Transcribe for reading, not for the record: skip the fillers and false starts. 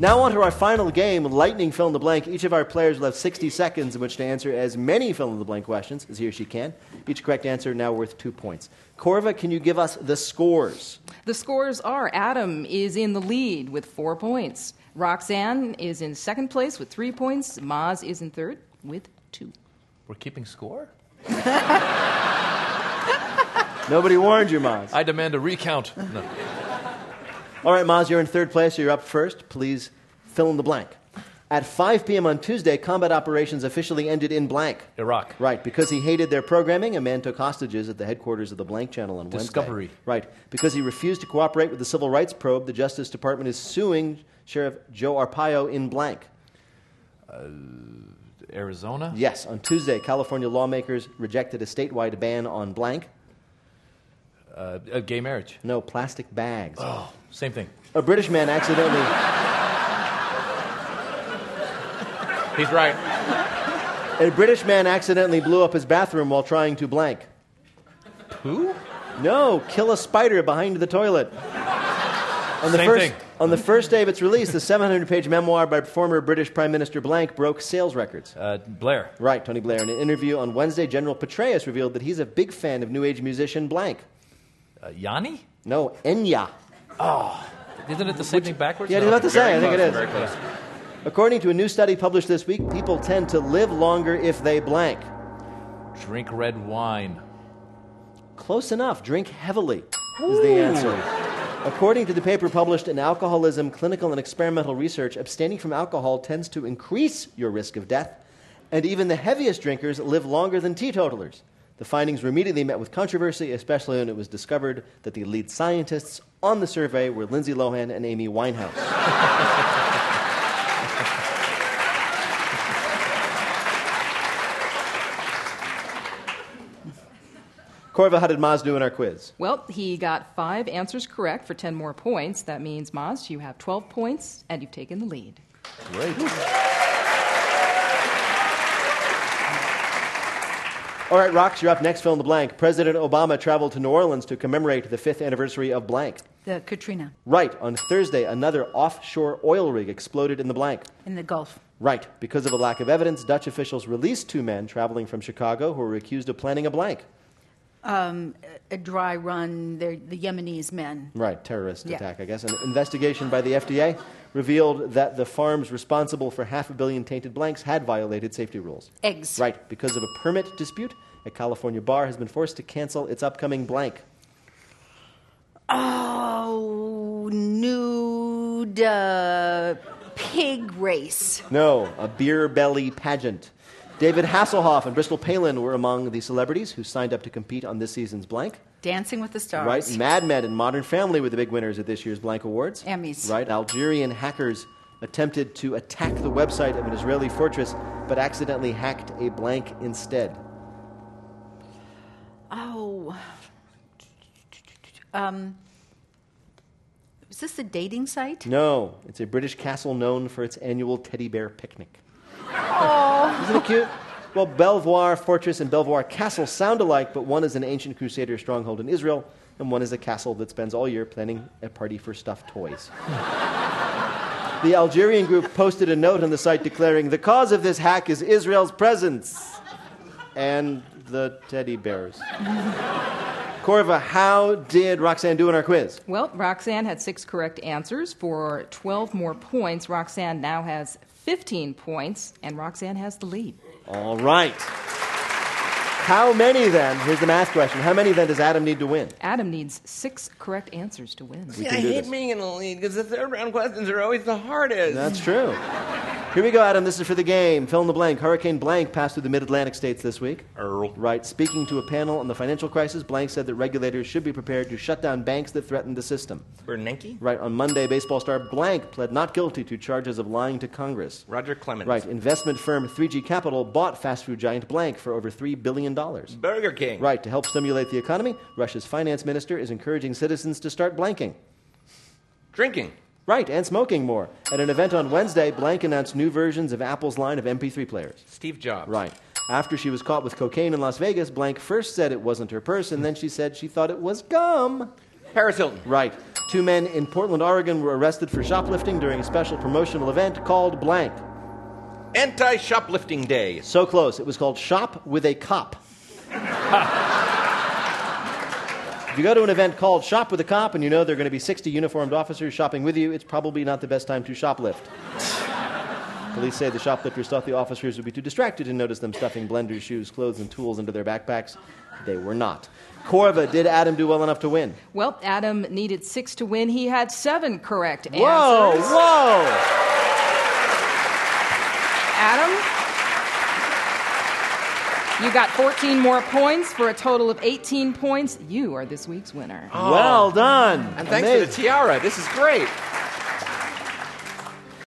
Now on to our final game, Lightning Fill in the Blank. Each of our players will have 60 seconds in which to answer as many fill in the blank questions as he or she can. Each correct answer now worth 2 points. Corva, can you give us the scores? The scores are Adam is in the lead with 4 points. Roxanne is in second place with 3 points. Maz is in third with 2. We're keeping score? Nobody warned you, Maz. I demand a recount. No. All right, Maz, you're in third place, so you're up first. Please fill in the blank. At 5 p.m. on Tuesday, combat operations officially ended in blank. Iraq. Right. Because he hated their programming, a man took hostages at the headquarters of the Blank Channel on Discovery. Wednesday. Right. Because he refused to cooperate with the civil rights probe, the Justice Department is suing Sheriff Joe Arpaio in blank. Arizona? Yes. On Tuesday, California lawmakers rejected a statewide ban on blank. Gay marriage. No, plastic bags. Oh, same thing. A British man accidentally... He's right. A British man accidentally blew up his bathroom while trying to blank. Who? No, kill a spider behind the toilet. Same thing. On the first day of its release, the 700-page memoir by former British Prime Minister Blank broke sales records. Blair. Right, Tony Blair. In an interview on Wednesday, General Petraeus revealed that he's a big fan of New Age musician Blank. Yanni? No, Enya. Isn't it the same thing backwards? Yeah, I was No. about to say, I think it is. Very close. According to a new study published this week, people tend to live longer if they blank. Drink red wine. Close enough. Drink heavily is the answer. According to the paper published in Alcoholism, Clinical and Experimental Research, abstaining from alcohol tends to increase your risk of death, and even the heaviest drinkers live longer than teetotalers. The findings were immediately met with controversy, especially when it was discovered that the lead scientists on the survey were Lindsay Lohan and Amy Winehouse. Corva, how did Maz do in our quiz? Well, he got 5 answers correct for 10 more points. That means, Maz, you have 12 points, and you've taken the lead. Great. All right, Rox, you're up next. Fill in the blank. President Obama traveled to New Orleans to commemorate the 5th anniversary of blank. The Katrina Right. On Thursday, another offshore oil rig exploded in the blank. in the Gulf. Right. Because of a lack of evidence, Dutch officials released 2 men traveling from Chicago who were accused of planning a blank. A dry run, they're the Yemenis men. Right. Terrorist Yeah. attack, I guess. An investigation by the FDA revealed that the farms responsible for 500 million tainted blanks had violated safety rules. Eggs. Right. Because of a permit dispute, a California bar has been forced to cancel its upcoming blank. Oh, nude pig race. No, a beer belly pageant. David Hasselhoff and Bristol Palin were among the celebrities who signed up to compete on this season's blank. Dancing with the Stars. Right. Mad Men and Modern Family were the big winners at this year's blank awards. Emmys. Right. Algerian hackers attempted to attack the website of an Israeli fortress, but accidentally hacked a blank instead. Oh. Is this a dating site? No, it's a British castle known for its annual teddy bear picnic. Oh. Isn't it cute? Well, Belvoir Fortress and Belvoir Castle sound alike, but one is an ancient crusader stronghold in Israel, and one is a castle that spends all year planning a party for stuffed toys. The Algerian group posted a note on the site declaring, "The cause of this hack is Israel's presence." And the teddy bears. Corva, how did Roxanne do in our quiz? Well, Roxanne had 6 correct answers for 12 more points. Roxanne now has 15 points, and Roxanne has the lead. All right. How many then? Here's the math question. How many then does Adam need to win? Adam needs 6 correct answers to win. See, I can do hate this. being in the lead because the third round questions are always the hardest. That's true. Here we go, Adam. This is for the game. Fill in the blank. Hurricane Blank passed through the mid-Atlantic states this week. Earl. Right. Speaking to a panel on the financial crisis, Blank said that regulators should be prepared to shut down banks that threaten the system. Bernanke. Right. On Monday, baseball star Blank pled not guilty to charges of lying to Congress. Roger Clemens. Right. Investment firm 3G Capital bought fast food giant Blank for over $3 billion. Burger King. Right. To help stimulate the economy, Russia's finance minister is encouraging citizens to start blanking. Drinking. Right, and smoking more. At an event on Wednesday, Blank announced new versions of Apple's line of MP3 players. Steve Jobs. Right. After she was caught with cocaine in Las Vegas, Blank first said it wasn't her purse, and then she said she thought it was gum. Paris Hilton. Right. 2 men in Portland, Oregon were arrested for shoplifting during a special promotional event called blank. Anti-shoplifting day. So close. It was called Shop with a Cop. If you go to an event called Shop with a Cop and you know there are going to be 60 uniformed officers shopping with you, it's probably not the best time to shoplift. Police say the shoplifters thought the officers would be too distracted to notice them stuffing blenders, shoes, clothes, and tools into their backpacks. They were not. Corva, did Adam do well enough to win? Well, Adam needed 6 to win. He had 7 correct answers. Whoa! Adam, you got 14 more points for a total of 18 points. You are this week's winner. Well done. And thanks for the Amazing. tiara. This is great.